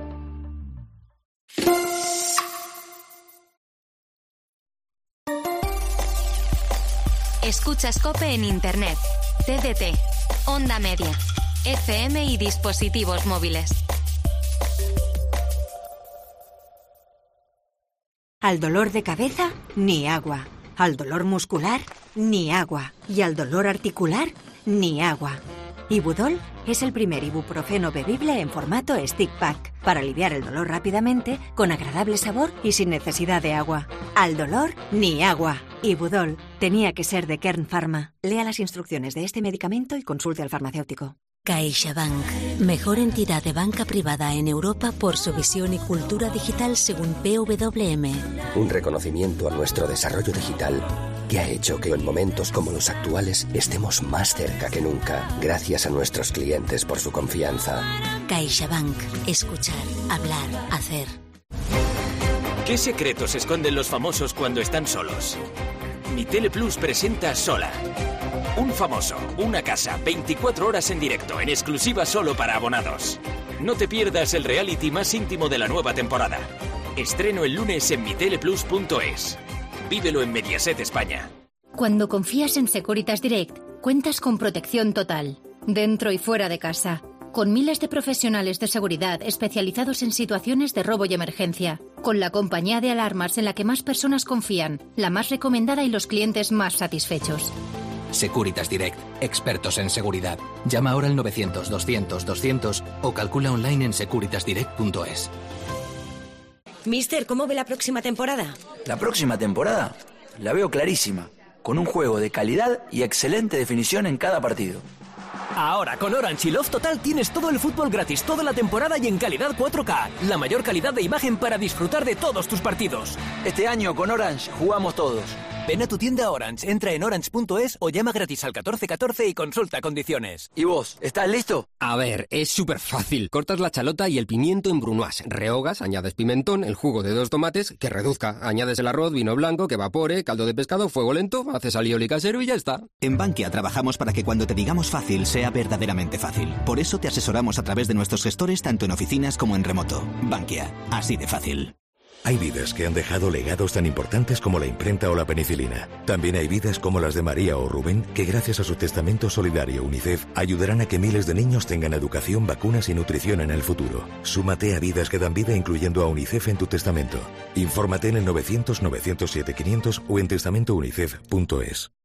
Escuchas COPE en Internet, TDT, Onda Media, FM y dispositivos móviles. Al dolor de cabeza, ni agua. Al dolor muscular, ni agua. Y al dolor articular, ni agua. Ibudol es el primer ibuprofeno bebible en formato stick pack para aliviar el dolor rápidamente, con agradable sabor y sin necesidad de agua. Al dolor, ni agua. Ibudol tenía que ser de Kern Pharma. Lea las instrucciones de este medicamento y consulte al farmacéutico. CaixaBank, mejor entidad de banca privada en Europa por su visión y cultura digital según PWM. Un reconocimiento a nuestro desarrollo digital que ha hecho que en momentos como los actuales estemos más cerca que nunca, gracias a nuestros clientes por su confianza. CaixaBank, escuchar, hablar, hacer. ¿Qué secretos esconden los famosos cuando están solos? Mi Teleplus presenta Sola. Un famoso, una casa, 24 horas en directo, en exclusiva solo para abonados. No te pierdas el reality más íntimo de la nueva temporada. Estreno el lunes en miteleplus.es. Vívelo en Mediaset España. Cuando confías en Securitas Direct, cuentas con protección total, dentro y fuera de casa, con miles de profesionales de seguridad especializados en situaciones de robo y emergencia, con la compañía de alarmas en la que más personas confían, la más recomendada y los clientes más satisfechos. Securitas Direct, expertos en seguridad. Llama ahora al 900-200-200 o calcula online en securitasdirect.es. Mister, ¿cómo ve la próxima temporada? La próxima temporada la veo clarísima, con un juego de calidad y excelente definición en cada partido. Ahora con Orange y Love Total tienes todo el fútbol gratis toda la temporada y en calidad 4K. La mayor calidad de imagen para disfrutar de todos tus partidos. Este año con Orange jugamos todos. Ven a tu tienda Orange, entra en orange.es o llama gratis al 1414 y consulta condiciones. ¿Y vos, estás listo? A ver, es súper fácil. Cortas la chalota y el pimiento en brunoise. Rehogas, añades pimentón, el jugo de 2 tomates, que reduzca. Añades el arroz, vino blanco, que evapore, caldo de pescado, fuego lento, haces alioli casero y ya está. En Bankia trabajamos para que cuando te digamos fácil sea verdaderamente fácil. Por eso te asesoramos a través de nuestros gestores tanto en oficinas como en remoto. Bankia, así de fácil. Hay vidas que han dejado legados tan importantes como la imprenta o la penicilina. También hay vidas como las de María o Rubén, que gracias a su testamento solidario UNICEF ayudarán a que miles de niños tengan educación, vacunas y nutrición en el futuro. Súmate a Vidas que dan vida incluyendo a UNICEF en tu testamento. Infórmate en el 900-907-500 o en testamentounicef.es.